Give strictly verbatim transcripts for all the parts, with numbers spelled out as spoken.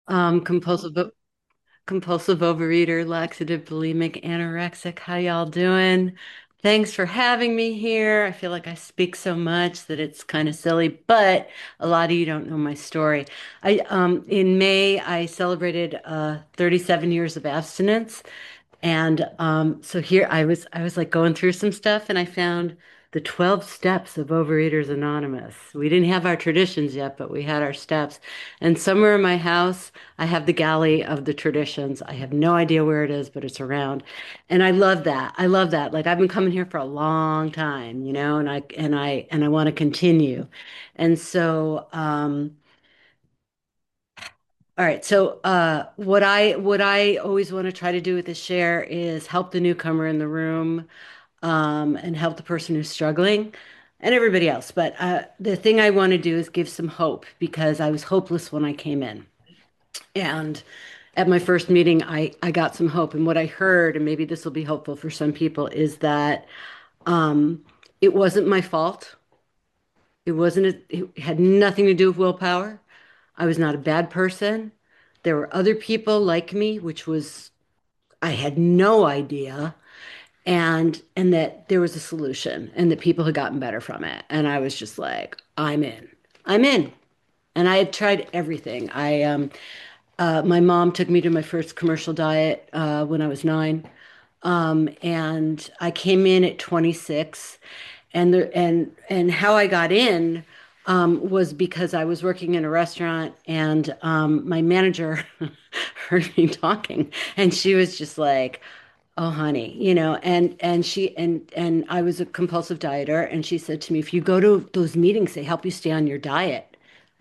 Um, compulsive compulsive overeater, laxative, bulimic, anorexic. How y'all doing? Thanks for having me here. I feel like I speak so much that it's kind of silly, but a lot of you don't know my story. I um in May I celebrated uh thirty-seven years of abstinence. And um, so here I was, I was like going through some stuff and I found the twelve steps of Overeaters Anonymous. We didn't have our traditions yet, but we had our steps. And somewhere in my house, I have the galley of the traditions. I have no idea where it is, but it's around. And I love that. I love that. Like I've been coming here for a long time, you know, and I and I and I want to continue. And so um all right. So, uh, what I what I always want to try to do with this share is help the newcomer in the room, um, and help the person who's struggling, and everybody else. But uh, the thing I want to do is give some hope because I was hopeless when I came in, and at my first meeting, I I got some hope. And what I heard, and maybe this will be helpful for some people, is that um, it wasn't my fault. It wasn't. A, it had nothing to do with willpower. I was not a bad person. There were other people like me, which was I had no idea, and and that there was a solution, and that people had gotten better from it. And I was just like, I'm in. I'm in. And I had tried everything. I um uh, my mom took me to my first commercial diet uh, when I was nine. Um, and I came in at twenty-six, and the and and how I got in um, was because I was working in a restaurant, and um, my manager heard me talking, and she was just like, "Oh, honey," you know, and and she and and I was a compulsive dieter, and she said to me, "If you go to those meetings, they help you stay on your diet."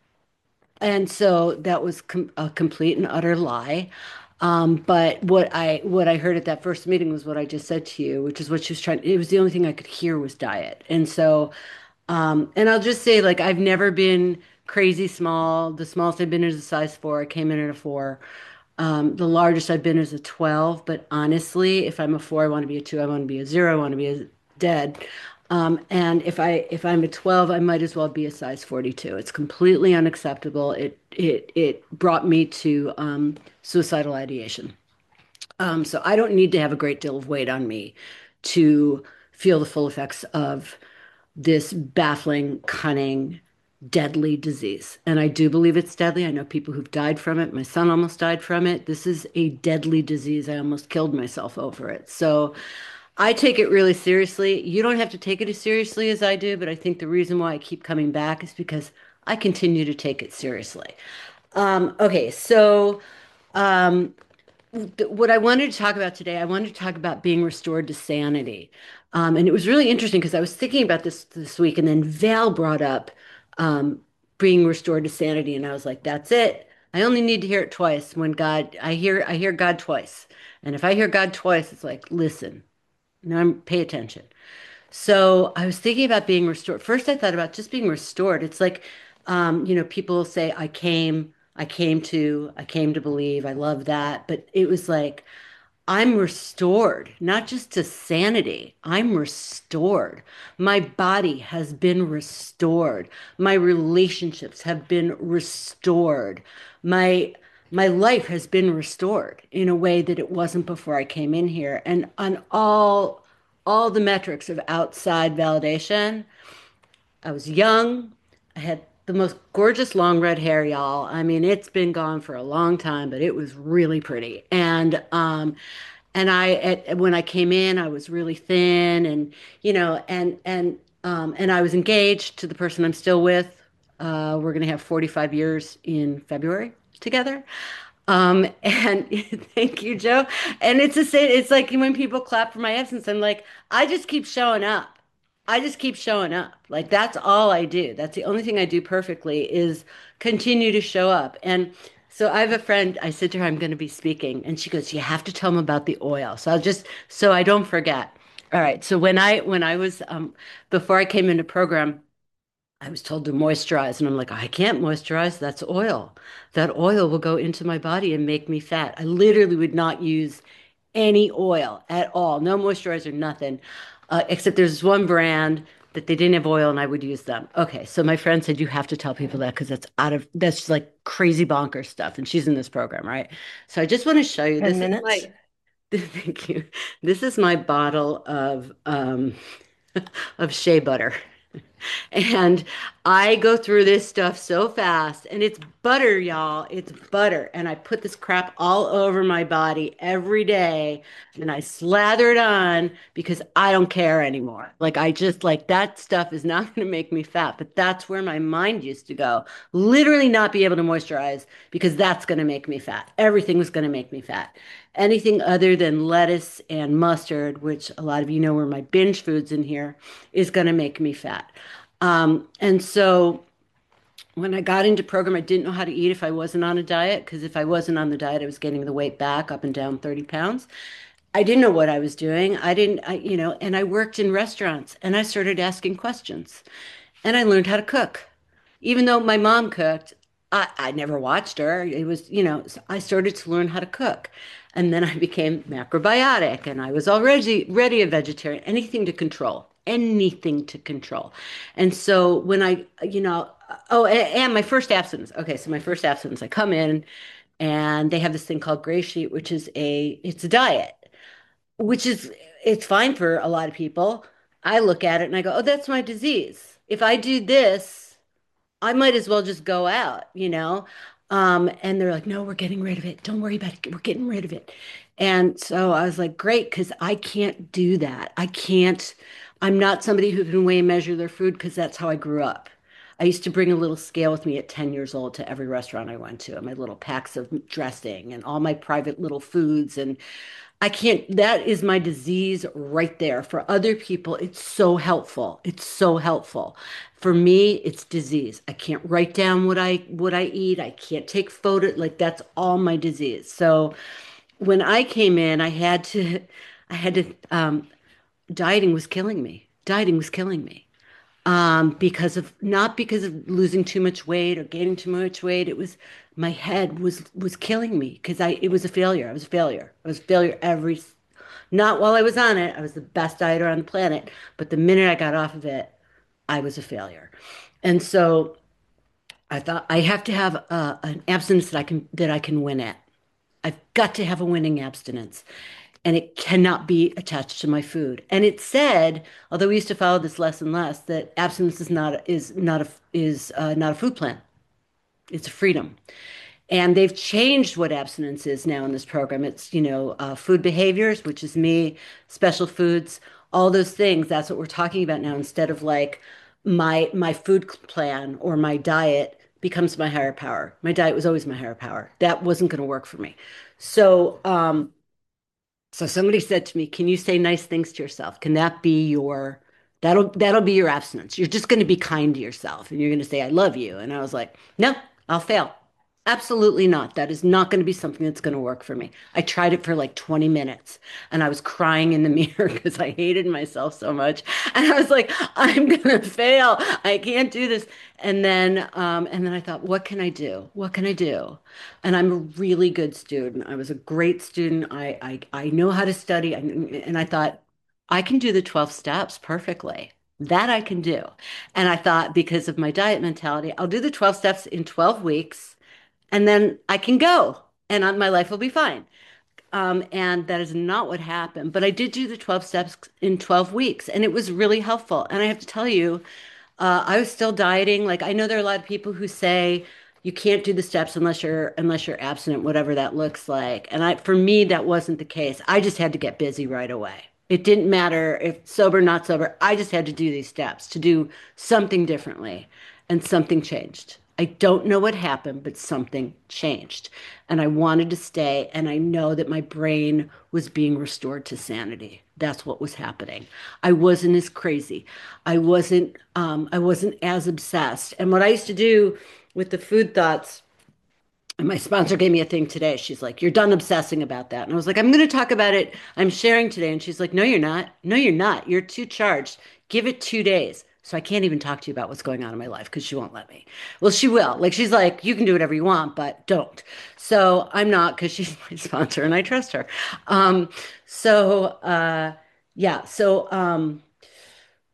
And so that was com a complete and utter lie. Um, but what I what I heard at that first meeting was what I just said to you, which is what she was trying. It was the only thing I could hear was diet. And so, um, and I'll just say, like, I've never been crazy small. The smallest I've been is a size four. I came in at a four. Um, the largest I've been is a twelve. But honestly, if I'm a four, I want to be a two. I want to be a zero. I want to be a dead. Um, and if I if I'm a twelve, I might as well be a size forty-two. It's completely unacceptable. It it it brought me to um, suicidal ideation. Um, so I don't need to have a great deal of weight on me to feel the full effects of this baffling, cunning, deadly disease. And I do believe it's deadly. I know people who've died from it. My son almost died from it. This is a deadly disease. I almost killed myself over it. So I take it really seriously. You don't have to take it as seriously as I do, but I think the reason why I keep coming back is because I continue to take it seriously. Um, okay, so um, th- what I wanted to talk about today, I wanted to talk about being restored to sanity. Um, and it was really interesting because I was thinking about this this week, and then Val brought up um, being restored to sanity, and I was like, "That's it. I only need to hear it twice. When God, I hear, I hear God twice, and if I hear God twice, it's like, listen, now pay attention." So I was thinking about being restored. First, I thought about just being restored. It's like, um, you know, people say, I came, I came to, I came to believe. I love that. But it was like, I'm restored, not just to sanity. I'm restored. My body has been restored. My relationships have been restored. My my life has been restored in a way that it wasn't before I came in here. And on all all the metrics of outside validation, I was young. I had the most gorgeous long red hair, y'all. I mean, it's been gone for a long time, but it was really pretty. And um and I at, when I came in, I was really thin and you know, and and um and I was engaged to the person I'm still with. Uh we're gonna have forty-five years in February together. Um, and thank you, Joe. And it's a say it's like when people clap for my absence, I'm like, I just keep showing up. I just keep showing up. Like that's all I do. That's the only thing I do perfectly is continue to show up. And so I have a friend, I said to her, I'm going to be speaking, and she goes, you have to tell them about the oil. So I'll just so I don't forget. All right. So when I when I was um before I came into program, I was told to moisturize, and I'm like, I can't moisturize. That's oil. That oil will go into my body and make me fat. I literally would not use any oil at all. No moisturizer, nothing. Uh, except there's one brand that they didn't have oil and I would use them. Okay, so my friend said you have to tell people that because that's out of that's like crazy bonkers stuff, and she's in this program, right? So I just want to show you. ten This is my minutes. thank you. This is my bottle of um of shea butter. And I go through this stuff so fast, and it's butter, y'all. It's butter. And I put this crap all over my body every day, and I slather it on because I don't care anymore. Like, I just like that stuff is not going to make me fat, but that's where my mind used to go. Literally, not be able to moisturize because that's going to make me fat. Everything was going to make me fat. Anything other than lettuce and mustard, which a lot of you know were my binge foods in here, is going to make me fat. Um, and so when I got into program, I didn't know how to eat if I wasn't on a diet, because if I wasn't on the diet, I was getting the weight back up and down thirty pounds. I didn't know what I was doing. I didn't, I, you know, and I worked in restaurants and I started asking questions and I learned how to cook. Even though my mom cooked, I, I never watched her. It was, you know, so I started to learn how to cook. And then I became macrobiotic and I was already ready a vegetarian, anything to control, anything to control. And so when I, you know, oh, a- and my first abstinence. Okay, so my first abstinence, I come in and they have this thing called Gray Sheet, which is a, it's a diet, which is, it's fine for a lot of people. I look at it and I go, oh, that's my disease. If I do this, I might as well just go out, you know? Um, and they're like, no, we're getting rid of it. Don't worry about it. We're getting rid of it. And so I was like, great, because I can't do that. I can't, I'm not somebody who can weigh and measure their food because that's how I grew up. I used to bring a little scale with me at ten years old to every restaurant I went to, and my little packs of dressing and all my private little foods. And I can't, that is my disease right there. For other people, it's so helpful. It's so helpful. For me, it's disease. I can't write down what I what I eat. I can't take photo, like that's all my disease. So when I came in, I had to I had to um dieting was killing me. Dieting was killing me. Um, because of not because of losing too much weight or gaining too much weight. It was my head was was killing me because I it was a failure. I was a failure. I was a failure every not while I was on it. I was the best dieter on the planet, but the minute I got off of it, I was a failure. And so I thought I have to have uh, an abstinence that I can that I can win at. I've got to have a winning abstinence, and it cannot be attached to my food. And it said, although we used to follow this less and less, that abstinence is not is not a is uh, not a food plan. It's a freedom. And they've changed what abstinence is now in this program. It's, you know, uh, food behaviors, which is me, special foods, all those things. That's what we're talking about now instead of like my my food plan or my diet becomes my higher power. My diet was always my higher power. That wasn't going to work for me. So, um, so somebody said to me, "Can you say nice things to yourself? Can that be your that'll that'll be your abstinence? You're just going to be kind to yourself and you're going to say I love you." And I was like, "No, I'll fail. Absolutely not. That is not going to be something that's going to work for me." I tried it for like twenty minutes and I was crying in the mirror because I hated myself so much. And I was like, "I'm going to fail. I can't do this." And then um and then I thought, "What can I do? What can I do?" And I'm a really good student. I was a great student. I I, I know how to study. I, and I thought, I can do the twelve steps perfectly. That I can do. And I thought, because of my diet mentality, I'll do the twelve steps in twelve weeks and then I can go and uh, my life will be fine. Um, and that is not what happened. But I did do the twelve steps in twelve weeks and it was really helpful. And I have to tell you, uh, I was still dieting. Like I know there are a lot of people who say you can't do the steps unless you're unless you're abstinent, whatever that looks like. And I, for me, that wasn't the case. I just had to get busy right away. It didn't matter if sober, not sober. I just had to do these steps to do something differently, and something changed. I don't know what happened, but something changed. And I wanted to stay, and I know that my brain was being restored to sanity. That's what was happening. I wasn't as crazy. I wasn't um, I wasn't as obsessed. And what I used to do with the food thoughts, and my sponsor gave me a thing today. She's like, "You're done obsessing about that." And I was like, "I'm going to talk about it. I'm sharing today." And she's like, "No, you're not. No, you're not. You're too charged. Give it two days." So I can't even talk to you about what's going on in my life because she won't let me. Well, she will. Like, she's like, "You can do whatever you want, but don't." So I'm not, because she's my sponsor and I trust her. Um, so, uh, yeah. So, um,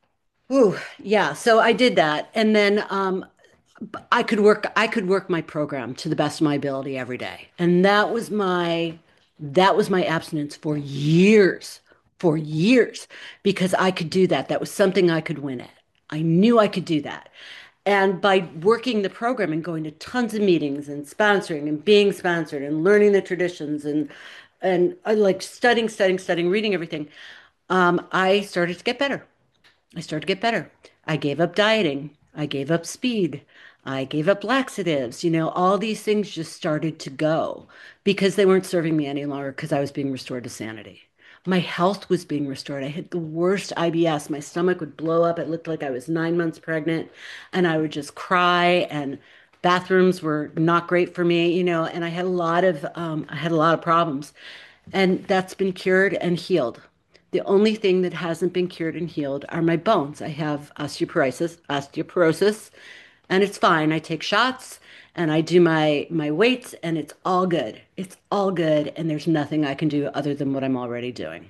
Ooh, yeah. So I did that, and then um, I could work. I could work my program to the best of my ability every day, and that was my that was my abstinence for years, for years, because I could do that. That was something I could win at. I knew I could do that, and by working the program and going to tons of meetings and sponsoring and being sponsored and learning the traditions and and I like studying, studying, studying, reading everything, um, I started to get better. I started to get better. I gave up dieting. I gave up speed. I gave up laxatives. You know, all these things just started to go because they weren't serving me any longer because I was being restored to sanity. My health was being restored. I had the worst I B S. My stomach would blow up. It looked like I was nine months pregnant, and I would just cry. And bathrooms were not great for me, you know. And I had a lot of um, I had a lot of problems, and that's been cured and healed. The only thing that hasn't been cured and healed are my bones. I have osteoporosis, osteoporosis, and it's fine. I take shots and I do my my weights and it's all good. It's all good and there's nothing I can do other than what I'm already doing.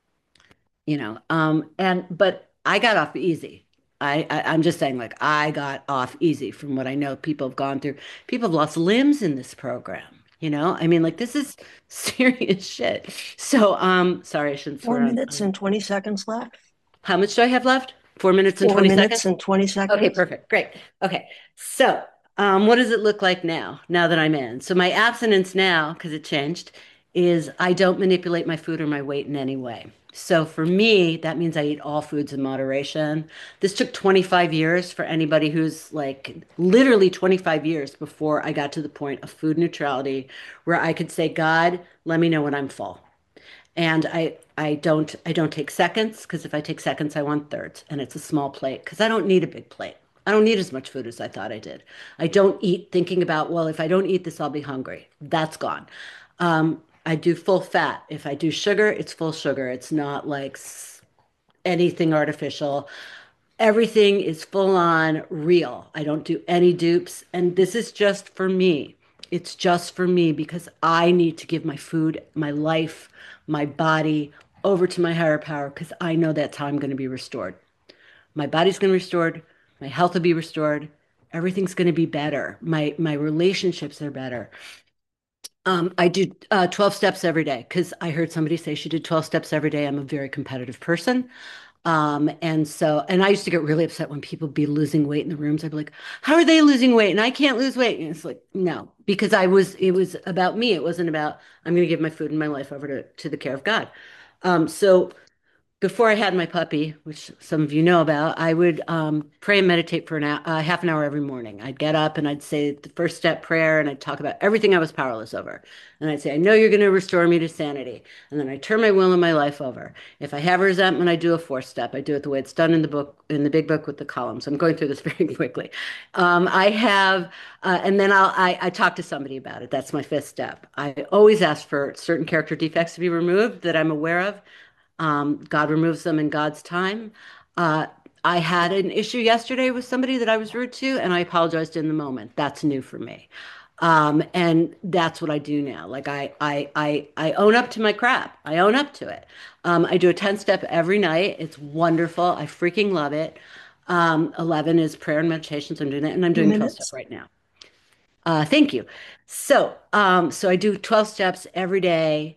You know, um, and but I got off easy. I, I I'm just saying, like I got off easy from what I know people have gone through. People have lost limbs in this program. You know, I mean, like this is serious shit. So, um, sorry, I shouldn't Four swear on. minutes on and twenty seconds left. How much do I have left? Four minutes and Four twenty minutes seconds? and twenty Okay, seconds. perfect. Great. Okay. So, um, what does it look like now, now that I'm in? So, my abstinence now, because it changed, is I don't manipulate my food or my weight in any way. So, for me, that means I eat all foods in moderation. This took twenty-five years for anybody who's like literally twenty-five years before I got to the point of food neutrality where I could say, God, let me know when I'm full. And I I don't I don't take seconds because if I take seconds, I want thirds, and it's a small plate because I don't need a big plate. I don't need as much food as I thought I did. I don't eat thinking about, well, if I don't eat this, I'll be hungry. That's gone. Um, I do full fat. If I do sugar, it's full sugar. It's not like s- anything artificial. Everything is full on real. I don't do any dupes. And this is just for me. It's just for me because I need to give my food, my life, my body over to my higher power because I know that's how I'm going to be restored. My body's going to be restored. My health will be restored. Everything's going to be better. My my relationships are better. Um, I do uh, twelve steps every day because I heard somebody say she did twelve steps every day. I'm a very competitive person. Um, and so, and I used to get really upset when people be losing weight in the rooms. I'd be like, how are they losing weight? And I can't lose weight. And it's like, no, because I was, it was about me. It wasn't about, I'm going to give my food and my life over to, to the care of God. Um, so before I had my puppy, which some of you know about, I would um, pray and meditate for an hour, uh, half an hour every morning. I'd get up and I'd say the first step prayer and I'd talk about everything I was powerless over. And I'd say, I know you're going to restore me to sanity. And then I turn my will and my life over. If I have resentment, I do a fourth step. I do it the way it's done in the book, in the big book with the columns. I'm going through this very quickly. Um, I have, uh, and then I'll, I, I talk to somebody about it. That's my fifth step. I always ask for certain character defects to be removed that I'm aware of. Um, God removes them in God's time. Uh, I had an issue yesterday with somebody that I was rude to, and I apologized in the moment. That's new for me. Um, and that's what I do now. Like I, I, I, I own up to my crap. I own up to it. Um, I do a ten step every night. It's wonderful. I freaking love it. Um, eleven is prayer and meditation. So I'm doing it, and I'm Two doing twelve step minutes. right now. Uh, thank you. So, um, so I do twelve steps every day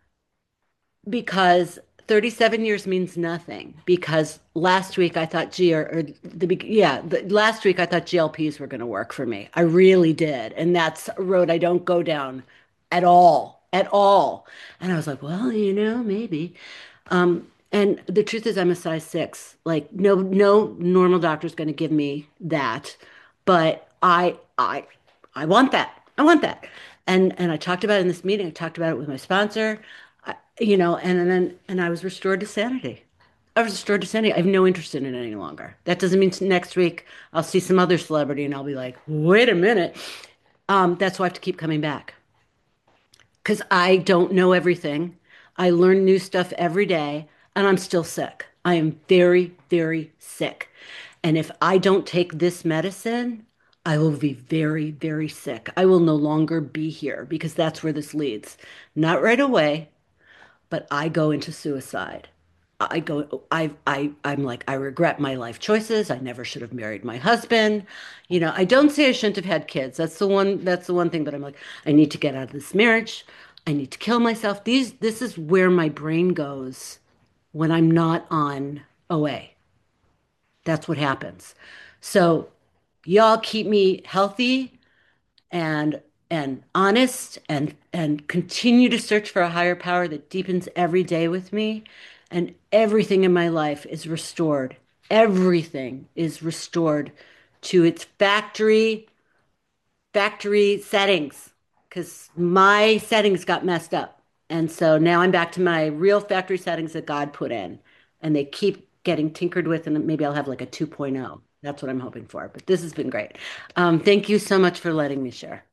because thirty-seven years means nothing because last week I thought G or, or the beg- yeah the, last week I thought G L Ps were going to work for me. I really did, and that's a road I don't go down at all, at all. And I was like, well, you know, maybe. Um, and the truth is, I'm a size six. Like, no, no normal doctor's going to give me that, but I, I, I want that. I want that. And and I talked about it in this meeting. I talked about it with my sponsor, I, you know, and, and then and I was restored to sanity. I was restored to sanity. I have no interest in it any longer. That doesn't mean next week I'll see some other celebrity and I'll be like, wait a minute. Um, that's why I have to keep coming back because I don't know everything. I learn new stuff every day, and I'm still sick. I am very, very sick. And if I don't take this medicine, I will be very, very sick. I will no longer be here because that's where this leads. Not right away, but I go into suicide. I go, I, I, I'm like, I regret my life choices. I never should have married my husband. You know, I don't say I shouldn't have had kids. That's the one, that's the one thing, but I'm like, I need to get out of this marriage. I need to kill myself. These, this is where my brain goes when I'm not on O A. That's what happens. So y'all keep me healthy and and honest and and continue to search for a higher power that deepens every day with me, and everything in my life is restored. Everything is restored to its factory factory settings because my settings got messed up. And so now I'm back to my real factory settings that God put in, and they keep getting tinkered with, and maybe I'll have like a 2.0. That's what I'm hoping for. But this has been great. Um, thank you so much for letting me share.